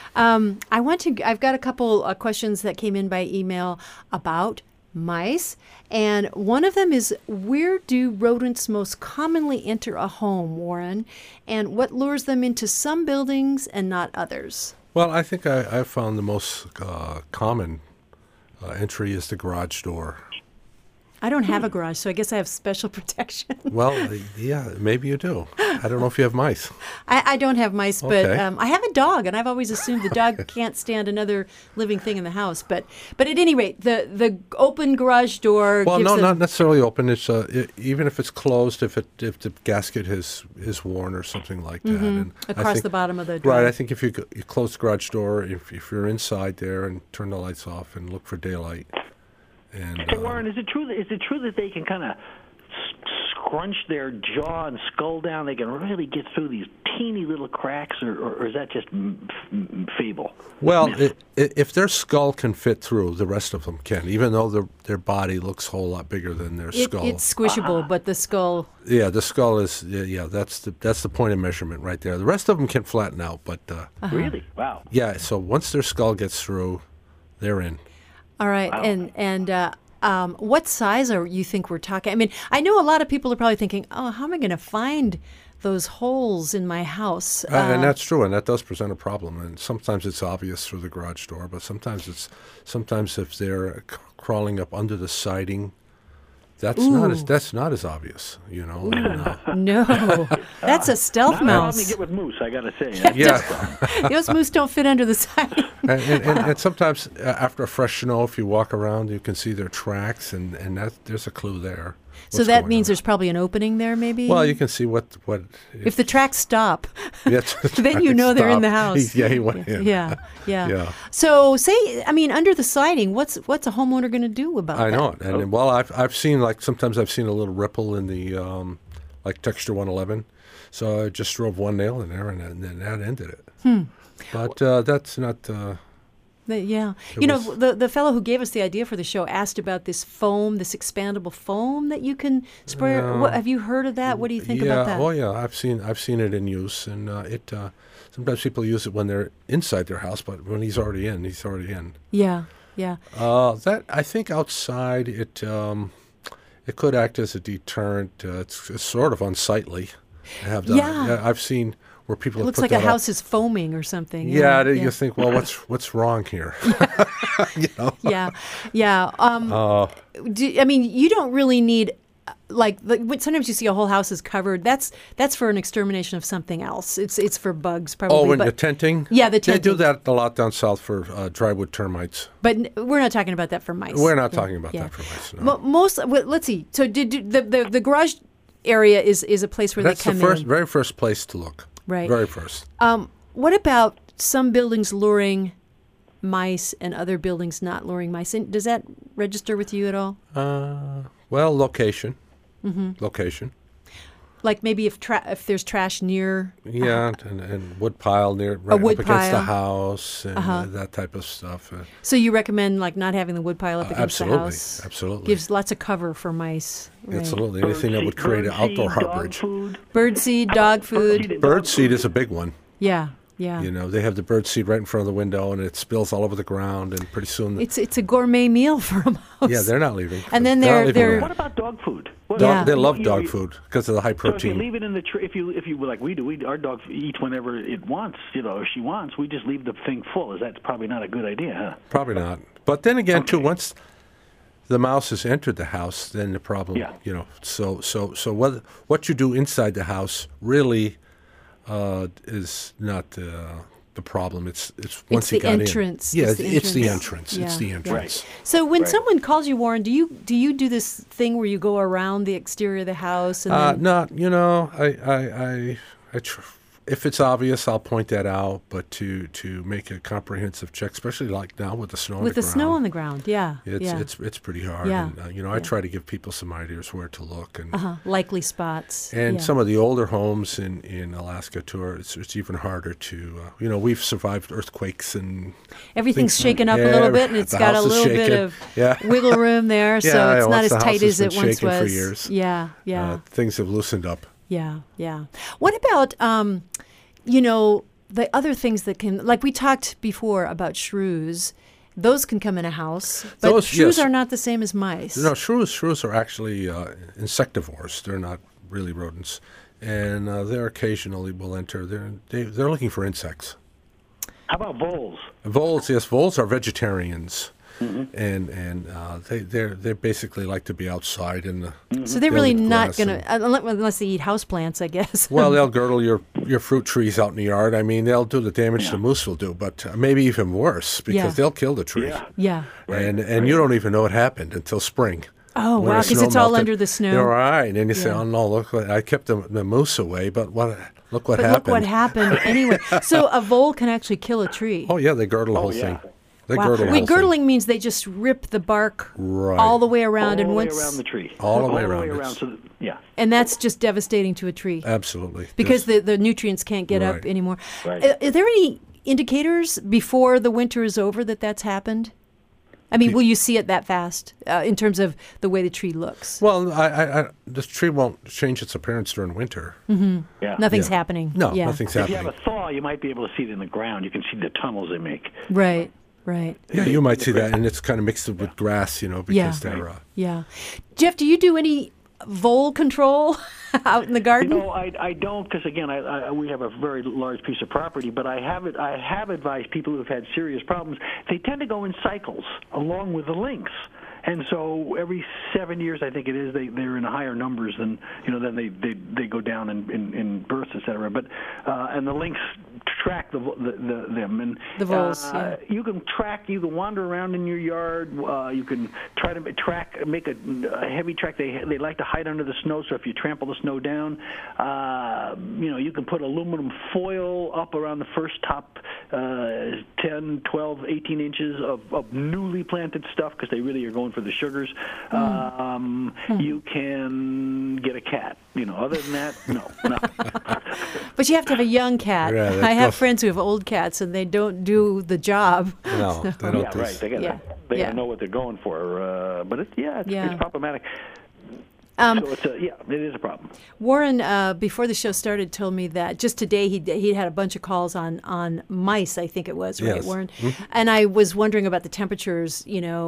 I've got a couple questions that came in by email about mice, and one of them is, where do rodents most commonly enter a home, Warren, and what lures them into some buildings and not others? Well, I think I found the most common entry is the garage door. I don't have a garage, so I guess I have special protection. Well, yeah, maybe you do. I don't know if you have mice. I don't have mice, but Okay. I have a dog, and I've always assumed the dog can't stand another living thing in the house. But at any rate, the open garage door. Well, gives no, them, not necessarily open. It's even if it's closed, if the gasket is worn or something like that. And I across think- the bottom of the Right. door. I think if you close the garage door, if you're inside there and turn the lights off and look for daylight. And, So, Warren, is it true that they can kind of scrunch their jaw and skull down? They can really get through these teeny little cracks, or is that just fable? Well, if their skull can fit through, the rest of them can, even though their body looks a whole lot bigger than their skull. It's squishable, but the skull. Yeah, the skull is. Yeah, that's the point of measurement right there. The rest of them can flatten out, but Really? Wow. yeah. So once their skull gets through, they're in. All right, and what size are you think we're talking? I mean, I know a lot of people are probably thinking, "Oh, how am I going to find those holes in my house?" And that's true, and that does present a problem. And sometimes it's obvious through the garage door, but sometimes if they're crawling up under the siding, that's not as obvious, And, No, that's a stealth Not allowed to mouse. get with moose, I got to say. yeah. Those moose don't fit under the siding. and sometimes after a fresh snow, if you walk around, you can see their tracks, and there's a clue there. So what's that going means on. there's probably an opening there, maybe. Well, you can see what if the tracks stop, yes, then you know they're in the stop. house. He went in. Yeah. Yeah. So under the siding, what's a homeowner going to do about that? I know it, and well, I've seen sometimes I've seen a little ripple in the like texture 111, so I just drove one nail in there, and then that ended it. But that's not. Yeah. was- The fellow who gave us the idea for the show asked about this foam, this expandable foam that you can spray. Have you heard of that? What do you think about that? Oh yeah, I've seen it in use, and it sometimes people use it when they're inside their house, but when he's already in. Yeah. That I think outside it could act as a deterrent. It's sort of unsightly. to have done. Yeah. I've seen where people It have looks put like a that up. house is foaming or something. Yeah, you think, well, what's wrong here? You know? Yeah. You don't really need sometimes you see a whole house is covered. That's for an extermination of something else. It's for bugs probably. Oh, when but, the tenting? Yeah, the They do tenting. that a lot down south for drywood termites. But we're not talking about that for mice. We're not talking about Yeah. that for mice. No. Let's see. So did the garage area is a place where That's they the come first, in. very first place to look. Right. Very first. What about some buildings luring mice and other buildings not luring mice? And does that register with you at all? Well, location. Mm-hmm. Location. Like maybe if there's trash near. Yeah, and wood pile near right wood up against the pile. house and Uh-huh. that type of stuff. So you recommend not having the wood pile up against the house? Absolutely. Gives lots of cover for mice. Right. Absolutely. Anything that would create an outdoor harborage. Birdseed, dog food. Bird seed is a big one. Yeah. You know, they have the bird seed right in front of the window, and it spills all over the ground, and pretty soon, It's a gourmet meal for a mouse. yeah, they're not leaving. And then They're not leaving they're- around. What about dog food? Yeah. They love You- dog you- food because of the high So if you protein. leave it in the tree, if you like we do, our dog eats whenever it wants, or she wants. We just leave the thing full. That's probably not a good idea, huh? Probably not. But then again, too, once the mouse has entered the house, then the problem, Yeah. So what you do inside the house really is not the problem. It's once the you got entrance. in. Yeah, It's the entrance. Yeah, It's the yeah. entrance. So when someone calls you, Warren, do you do this thing where you go around the exterior of the house and then No, you know, if it's obvious, I'll point that out. But to make a comprehensive check, especially like now with the snow with the snow on the ground? Yeah, it's pretty hard. Yeah. And, you know, I try to give people some ideas where to look and likely spots. and yeah. some of the older homes in Alaska too. It's even harder to you know, we've survived earthquakes and Everything's things- shaken up a yeah, little bit, and it's the got a house is little bit shaken. of Yeah. wiggle room there, so Yeah, it's not once as the tight house has as it been once shaken for was. years. Yeah. Things have loosened up. Yeah. What about, you know, the other things that can, like we talked before about shrews, those can come in a house, but Those, shrews yes. are not the same as mice. No, shrews are actually insectivores. They're not really rodents, and they occasionally will enter. They're looking for insects. How about voles? Voles, yes, voles are vegetarians, and they basically like to be outside in the. So they're really they'll eat not grass going to, unless they eat houseplants, I guess. Well, they'll girdle your fruit trees out in the yard. I mean, they'll do the damage the moose will do, but maybe even worse because Yeah. they'll kill the tree. Yeah. And you don't even know what happened until spring. Oh, When wow, the because snow it's all melted. under the snow. You're right, and then you say, Yeah. "Oh no, look! I kept the moose away, but look what But happened." look what happened anyway. So a vole can actually kill a tree. Oh yeah, they girdle the whole yeah. thing. They Wow. girdle the Wait, whole thing. girdling means they just rip the bark Right. all the way around, all and the way once, around the tree. All the way around. So yeah. and that's just devastating to a tree Absolutely. because Yes. the nutrients can't get up Right. anymore. Right. Are there any indicators before the winter is over that that's happened? I mean, will you see it that fast in terms of the way the tree looks? Well, the tree won't change its appearance during winter. Yeah. Nothing's Yeah. happening. No, yeah. nothing's If you happening. have a thaw, you might be able to see it in the ground. You can see the tunnels they make. Right. Yeah, you might see that, and it's kind of mixed with grass, you know, because Yeah. they're. Yeah. Jeff, do you do any vole control out in the garden? You know, I don't because again, we have a very large piece of property, but I have advised people who have had serious problems. They tend to go in cycles along with the lynx. And so every 7 years, I think it is, they're in higher numbers than then they go down in births, et cetera. But and the lynx track them and The voles, yeah. you can wander around in your yard. You can try to make a heavy track. They like to hide under the snow. So if you trample the snow down, you can put aluminum foil up around the first top 10, 12, 18 inches of newly planted stuff because they really are going for the sugars. You can get a cat. Other than that, no. But you have to have a young cat. Yeah, I have friends who have old cats, and they don't do the job. No, they don't. Yeah, do right. They gotta know what they're going for. But it's problematic. So it is a problem. Warren, before the show started, told me that just today he had a bunch of calls on mice. I think it was right, Yes. Warren. And I was wondering about the temperatures.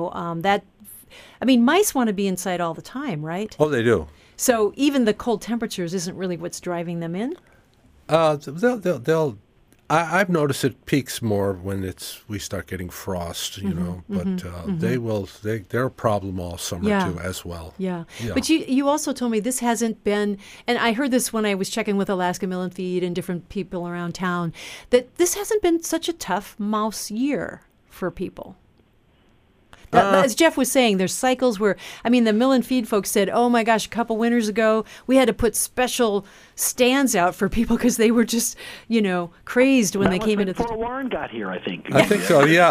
Mice want to be inside all the time, right? Oh, they do. So even the cold temperatures isn't really what's driving them in. They'll. I've noticed it peaks more when we start getting frost, but they're a problem all summer Yeah. too as well. Yeah. Yeah. But you also told me this hasn't been, and I heard this when I was checking with Alaska Mill and Feed and different people around town, that this hasn't been such a tough mouse year for people. As Jeff was saying, there's cycles where, the Mill and Feed folks said, oh my gosh, a couple winters ago, we had to put special stands out for people because they were just, crazed when they came into the... Before Warren got here, I think. I think so. Yeah.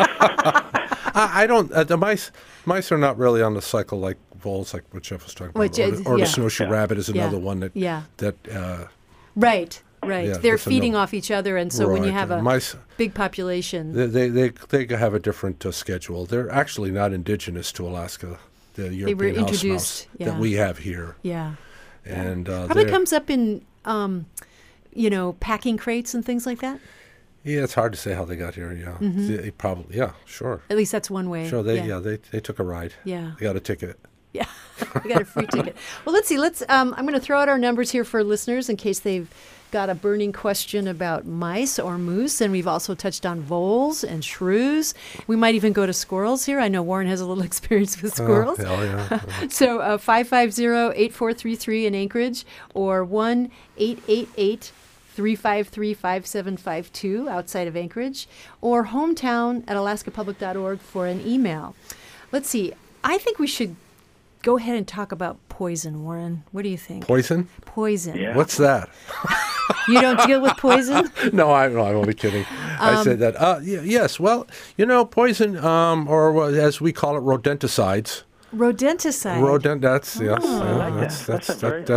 I don't. The mice are not really on the cycle like voles, like what Jeff was talking about, or the snowshoe rabbit is another one that. Yeah. Right. Yeah, they're feeding off each other, and so when you have a mice, big population, they have a different schedule. They're actually not indigenous to Alaska. The European house mouse that we have here. Yeah. And probably comes up in packing crates and things like that. Yeah, it's hard to say how they got here. Yeah, They probably. Yeah, sure. At least that's one way. Sure. They took a ride. Yeah. They got a ticket. Yeah, we got a free ticket. Well, let's see. I'm going to throw out our numbers here for listeners in case they've got a burning question about mice or moose, and we've also touched on voles and shrews. We might even go to squirrels here. I know Warren has a little experience with squirrels. Hell yeah. So 550-8433 in Anchorage or 1-888 353-5752 outside of Anchorage, or hometown@alaskapublic.org for an email. Let's see. I think we should go ahead and talk about poison, Warren. What do you think? Poison? Poison. Yeah. What's that? You don't deal with poison? No, I'm only kidding. I said that. Yes, well, poison, or as we call it, rodenticides. Rodenticide. That's yes. That's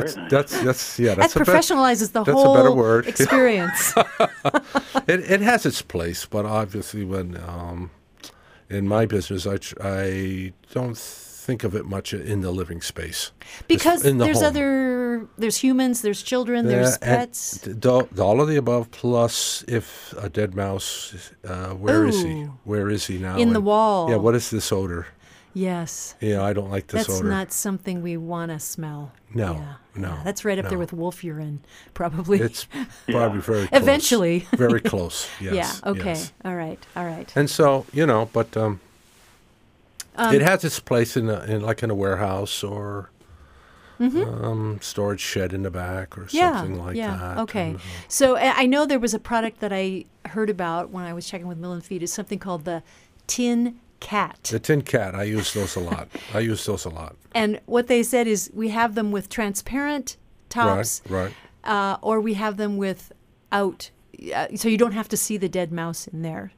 That professionalizes the that's whole a better word. experience. It has its place, but obviously, when in my business, I don't think of it much in the living space. Because in the there's home. there's humans, there's children, there's pets. All of the above, plus if a dead mouse, where is he? Ooh. Where is he now? In the wall. Yeah, what is this odor? Yes. Yeah, I don't like this That's odor. not something we want to smell. No, Yeah. no, Yeah, that's right up there no. with wolf urine, probably. It's probably very close. Eventually. Very close, yes. Yeah, okay. yes. All right. And so, but it has its place in a warehouse or storage shed in the back or something like that. Okay. And, So I know there was a product that I heard about when I was checking with Mill and Feed. It's something called the Tin Cat. the Tin Cat, I use those a lot. And what they said is we have them with transparent tops, Right. or we have them without, so you don't have to see the dead mouse in there.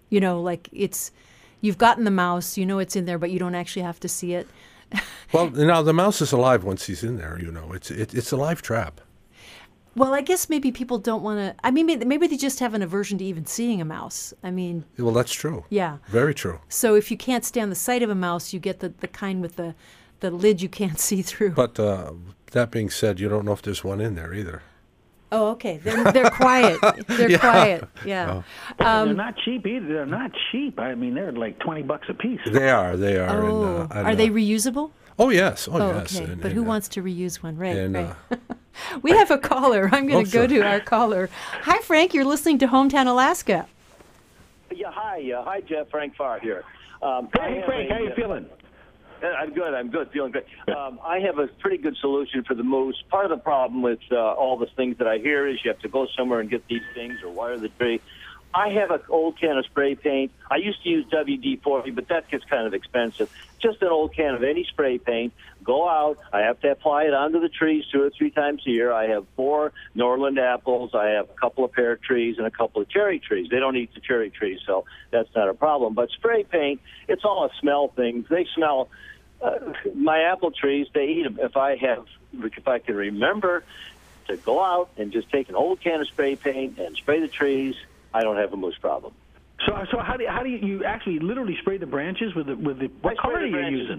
You've gotten the mouse, it's in there, but you don't actually have to see it. Well, now the mouse is alive once he's in there. It's a live trap. Well, I guess maybe people don't want to. I mean, maybe they just have an aversion to even seeing a mouse. I mean, Well, that's true. yeah. Very true. So if you can't stand the sight of a mouse, you get the kind with the lid you can't see through. But that being said, you don't know if there's one in there either. Oh, okay. They're quiet. They're quiet. Yeah. They're not cheap either. They're not cheap. I mean, they're like $20 a piece. They are. Oh, And, are they reusable? Oh yes. Oh, yes. okay. And- But and, who wants to reuse one? Right. and, right. We have a caller. I'm going to go sure. to our caller. Hi, Frank. You're listening to Hometown Alaska. Yeah, hi, Jeff. Frank Farr here. Hey, Frank, how you feeling? I'm good, feeling good. I have a pretty good solution for the moose. Part of the problem with all the things that I hear is you have to go somewhere and get these things or wire the tree. I have an old can of spray paint. I used to use WD-40, but that gets kind of expensive. Just an old can of any spray paint. Go out. I have to apply it onto the trees 2 or 3 times a year. I have 4 Norland apples. I have a couple of pear trees and a couple of cherry trees. They don't eat the cherry trees, so that's not a problem. But spray paint, it's all a smell thing. They smell. My apple trees, they eat them. If I can remember to go out and just take an old can of spray paint and spray the trees, I don't have a moose problem. So how do you actually literally spray the branches with the what color are you using?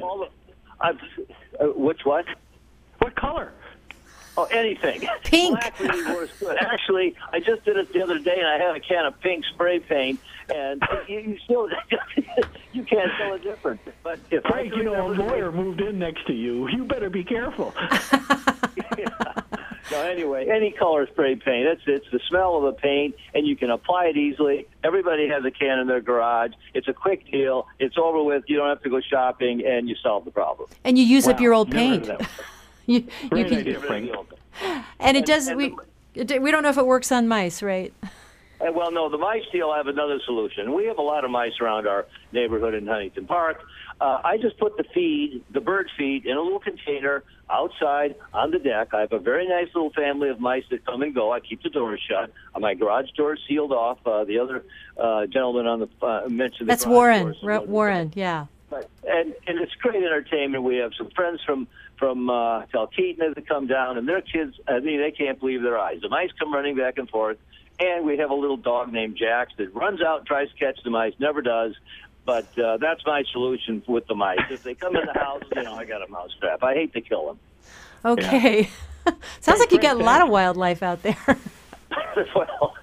Which what? What color? Oh, anything. Pink. Black really works good. Actually, I just did it the other day, and I had a can of pink spray paint, and you still you can't tell the difference. But if Frank, a lawyer moved in next to you. You better be careful. So anyway, any color spray paint. It's the smell of the paint, and you can apply it easily. Everybody has a can in their garage. It's a quick deal. It's over with. You don't have to go shopping, and you solve the problem. And you use up your old Never paint. heard of that. you Great can, idea, Frank. and it does. We don't know if it works on mice, right? Well, no, the mice deal, I have another solution. We have a lot of mice around our neighborhood in Huntington Park. I just put the bird feed, in a little container outside on the deck. I have a very nice little family of mice that come and go. I keep the doors shut. My garage door is sealed off. The other gentleman on the mentioned That's the garage Warren. doors. Warren, yeah. Right. And it's great entertainment. We have some friends from Talkeetna that come down, and their kids, they can't believe their eyes. The mice come running back and forth, and we have a little dog named Jax that runs out and tries to catch the mice, never does. But that's my solution with the mice. If they come in the house, I got a mouse trap. I hate to kill them. Okay. Sounds like you got a lot of wildlife out there. Well,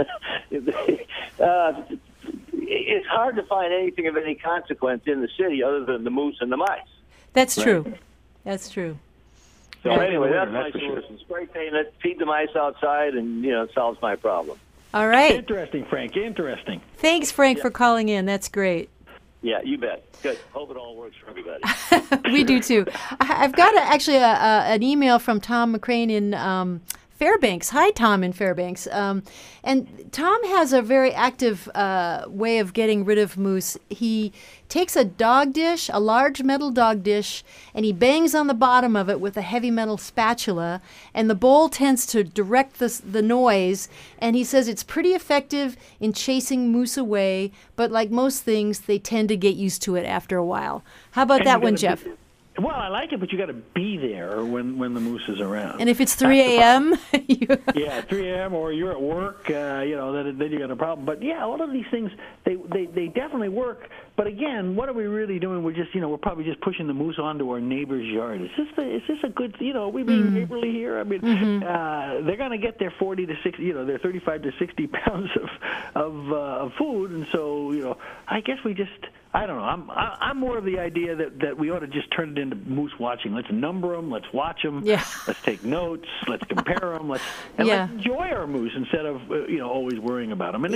it's hard to find anything of any consequence in the city other than the moose and the mice. That's true. That's true. So anyway, that's my That's for sure. solution. Spray paint it, feed the mice outside, and it solves my problem. All right. Interesting, Frank. Interesting. Thanks, Frank, for calling in. That's great. Yeah, you bet. Good. Hope it all works for everybody. We do too. I've got actually an email from Tom McCrane in Fairbanks. Hi, Tom in Fairbanks. And Tom has a very active way of getting rid of moose. He takes a dog dish, a large metal dog dish, and he bangs on the bottom of it with a heavy metal spatula, and the bowl tends to direct the noise, and he says it's pretty effective in chasing moose away, but like most things, they tend to get used to it after a while. How about that one, Jeff? Well, I like it, but you got to be there when the moose is around. And if it's 3 a.m.? Yeah, 3 a.m. or you're at work, then you got a problem. But yeah, all of these things, they definitely work. But again, what are we really doing? We're just, we're probably just pushing the moose onto our neighbor's yard. Is this a good, are we being neighborly here? I mean, they're going to get their 40 to 60, their 35 to 60 pounds of food, and so, I guess we just. I don't know. I'm more of the idea that we ought to just turn it into moose watching. Let's number them. Let's watch them. Yeah. Let's take notes. Let's compare them. Let's enjoy our moose instead of always worrying about them. And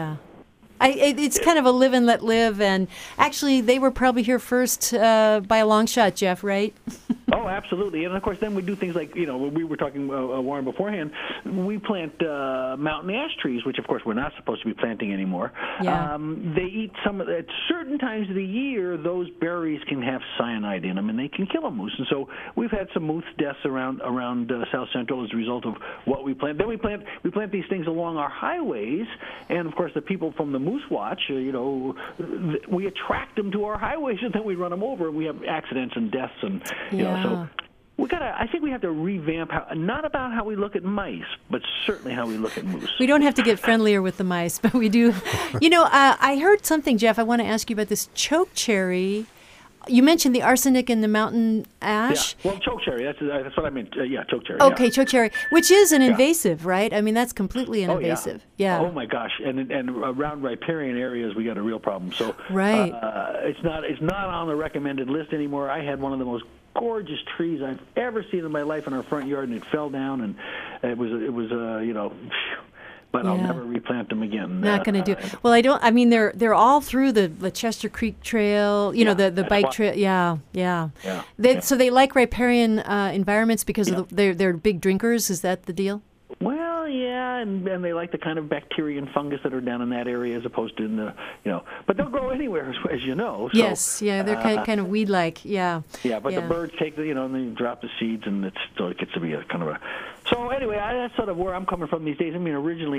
it's kind of a live and let live. And actually, they were probably here first by a long shot, Jeff, right? Oh, absolutely. And, of course, then we do things like, we were talking, Warren, beforehand, we plant mountain ash trees, which, of course, we're not supposed to be planting anymore. Yeah. They eat at certain times of the year, those berries can have cyanide in them, and they can kill a moose. And so we've had some moose deaths around South Central as a result of what we plant. Then we plant these things along our highways, and, of course, the people from the Moose Watch, we attract them to our highways, and then we run them over, and we have accidents and deaths, and, so I think we have to revamp not about how we look at mice, but certainly how we look at moose. We don't have to get friendlier with the mice, but we do. I heard something, Jeff. I want to ask you about this chokecherry. You mentioned the arsenic and the mountain ash. Yeah, well, chokecherry. That's what I meant. Chokecherry. Okay, chokecherry, which is an invasive, right? I mean, that's completely an invasive. Yeah. Oh my gosh, and around riparian areas, we got a real problem. So right. It's not on the recommended list anymore. I had one of the most gorgeous trees I've ever seen in my life in our front yard, and it fell down, and it was but I'll never replant them again. Not going to do. Well, I don't. I mean, they're all through the Chester Creek Trail. The bike trail. Yeah. So they like riparian environments because of they're big drinkers. Is that the deal? Well, yeah, and they like the kind of bacteria and fungus that are down in that area as opposed to in the, but they'll grow anywhere, as you know. So, yes, they're kind of weed-like, yeah. Yeah, but the birds take and they drop the seeds, and it gets to be a kind of a. So anyway, that's sort of where I'm coming from these days. I mean, originally,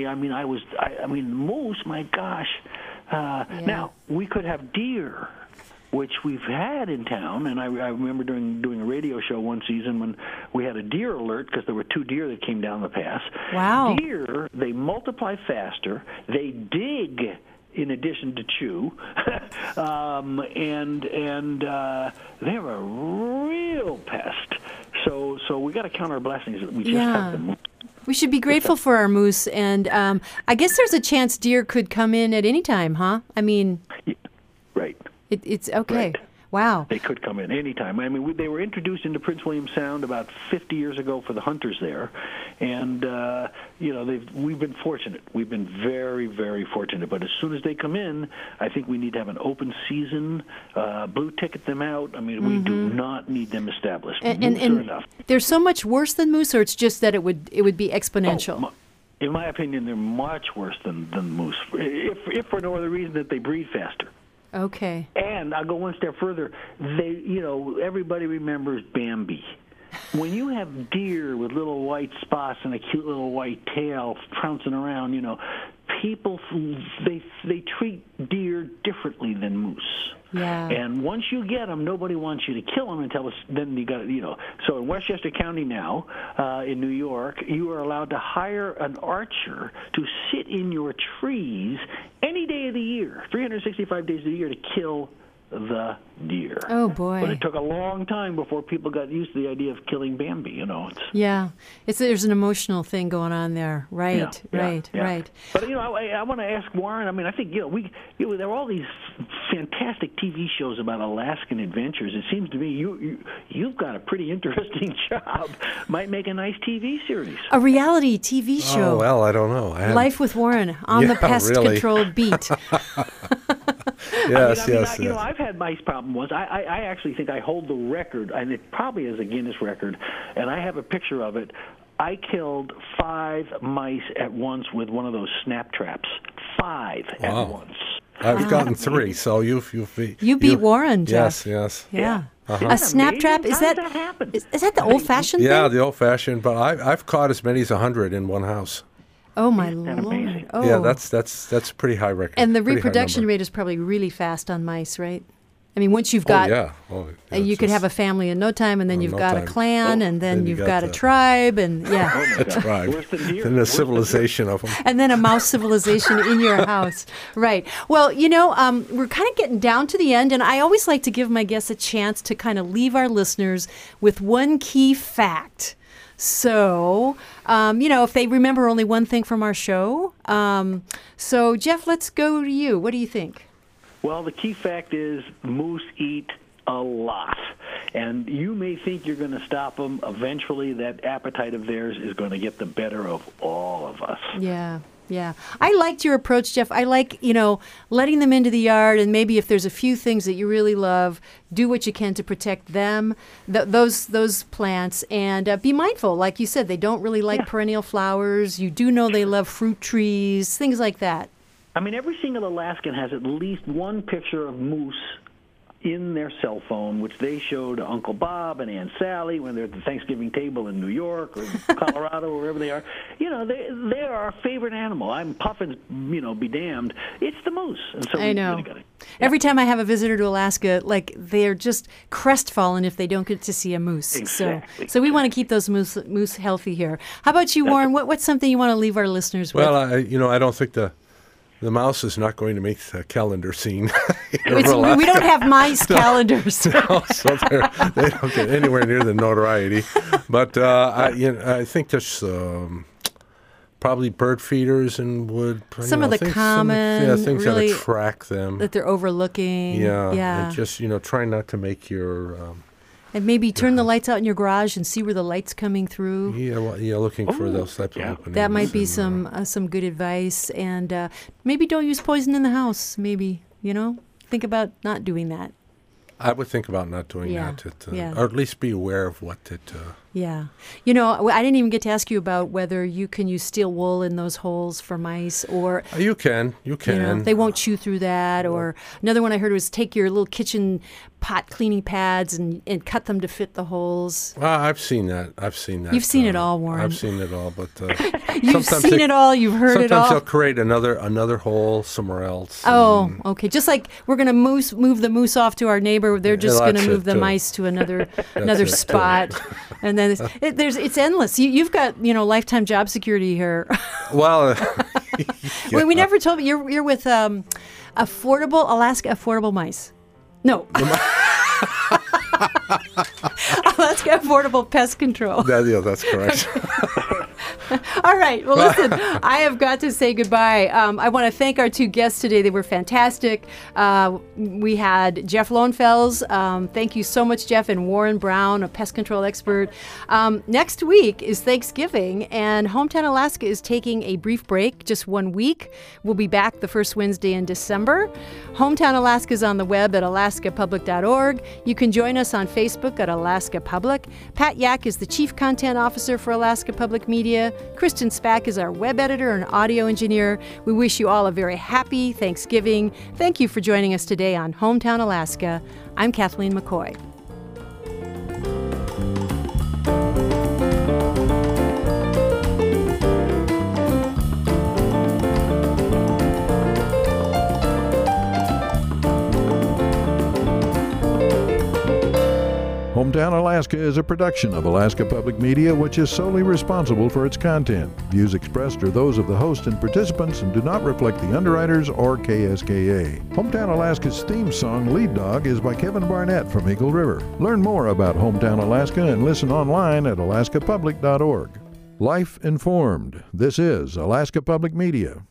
moose, my gosh. Now, we could have deer, which we've had in town, and I remember doing a radio show one season when we had a deer alert because there were 2 deer that came down the pass. Wow. Deer, they multiply faster, they dig in addition to chew, and they're a real pest. So we got to count our blessings that we just have them. We should be grateful for our moose, and I guess there's a chance deer could come in at any time, huh? I mean... Right. It's okay. Right. Wow. They could come in any time. I mean, they were introduced into Prince William Sound about 50 years ago for the hunters there, and we've been fortunate. We've been very, very fortunate. But as soon as they come in, I think we need to have an open season, blue ticket them out. I mean, we do not need them established. And enough. They're so much worse than moose, or it's just that it would be exponential. In my opinion, they're much worse than moose. If for no other reason that they breed faster. Okay. And I'll go one step further. Everybody remembers Bambi. When you have deer with little white spots and a cute little white tail trouncing around, people they treat deer differently than moose. Yeah. And once you get them, nobody wants you to kill them until then you got So in Westchester County now, in New York, you are allowed to hire an archer to sit in your trees any day of the year, 365 days of the year, to kill the deer. Oh, boy. But it took a long time before people got used to the idea of killing Bambi, There's an emotional thing going on there. Right. Right. But, I want to ask Warren, I mean, I think, there are all these fantastic TV shows about Alaskan adventures. It seems to me you've got a pretty interesting job. Might make a nice TV series. A reality TV show. Oh, well, I don't know. Life with Warren on the pest control beat. Yes. I've had mice problem once. I actually think I hold the record, and it probably is a Guinness record, and I have a picture of it, I killed 5 mice at once with one of those snap traps. 5 at once. I've gotten 3, so you beat Warren, Jeff. Yes. Yeah. Uh-huh. A snap trap, How does that happen? Is that the old-fashioned thing? Yeah, the old-fashioned, but I've caught as many as 100 in one house. Oh, my Isn't that Lord. amazing? Oh. Yeah, that's a pretty high record. And the pretty high reproduction number. rate is probably really fast on mice, right? I mean, once you've got, you could have a family in no time, and then you've no got a time. clan, and then you you've got got a the- tribe, and yeah. Oh, my That's God. right. Worse than deer. And the Worse than deer. civilization of them. And then a mouse civilization in your house. Right. Well, we're kind of getting down to the end, and I always like to give my guests a chance to kind of leave our listeners with one key fact. So, if they remember only one thing from our show. So, Jeff, let's go to you. What do you think? Well, the key fact is moose eat a lot. And you may think you're going to stop them. Eventually, that appetite of theirs is going to get the better of all of us. Yeah. Yeah. I liked your approach, Jeff. I like, letting them into the yard, and maybe if there's a few things that you really love, do what you can to protect them, those plants, and be mindful. Like you said, they don't really like perennial flowers. You do know they love fruit trees, things like that. I mean, every single Alaskan has at least one picture of moose in their cell phone, which they show to Uncle Bob and Aunt Sally when they're at the Thanksgiving table in New York or Colorado or wherever they are. They are our favorite animal. I'm puffins, be damned. It's the moose. And so I know. Really gotta, Every time I have a visitor to Alaska, they're just crestfallen if they don't get to see a moose. Exactly. So we want to keep those moose healthy here. How about you, Warren? What's something you want to leave our listeners with? Well, I don't think the mouse is not going to make the calendar scene. We don't have mice calendars. No, so they don't get anywhere near the notoriety. But I think there's probably bird feeders and wood. Some of the common, things really, that attract them. that they're overlooking. Yeah. And just try not to make your. And maybe turn the lights out in your garage and see where the light's coming through. Looking for those types of openings. That might be some good advice. And maybe don't use poison in the house. Maybe, think about not doing that. I would think about not doing that, or at least be aware of what it. Yeah. I didn't even get to ask you about whether you can use steel wool in those holes for mice, or You can. they won't chew through that. Or another one I heard was take your little kitchen pot cleaning pads and cut them to fit the holes. I've seen that. You've seen it all, Warren. I've seen it all, but You've seen it all. You've heard it all. Sometimes they'll create another hole somewhere else. Oh, okay. Just like we're going to move the moose off to our neighbor, they're just going to move the mice to another spot, and then it's endless. You've got lifetime job security here. Well, Wait, we never told me you're with Alaska Affordable Mice. No. Alaska Affordable Pest Control. That's correct. All right. Well, listen, I have got to say goodbye. I want to thank our two guests today. They were fantastic. We had Jeff Lowenfels. Thank you so much, Jeff, and Warren Brown, a pest control expert. Next week is Thanksgiving, and Hometown Alaska is taking a brief break, just 1 week. We'll be back the first Wednesday in December. Hometown Alaska is on the web at alaskapublic.org. You can join us on Facebook at Alaska Public. Pat Yak is the Chief Content Officer for Alaska Public Media. Kristen Spack is our web editor and audio engineer. We wish you all a very happy Thanksgiving. Thank you for joining us today on Hometown Alaska. I'm Kathleen McCoy. Hometown Alaska is a production of Alaska Public Media, which is solely responsible for its content. Views expressed are those of the host and participants and do not reflect the underwriters or KSKA. Hometown Alaska's theme song, Lead Dog, is by Kevin Barnett from Eagle River. Learn more about Hometown Alaska and listen online at alaskapublic.org. Life informed. This is Alaska Public Media.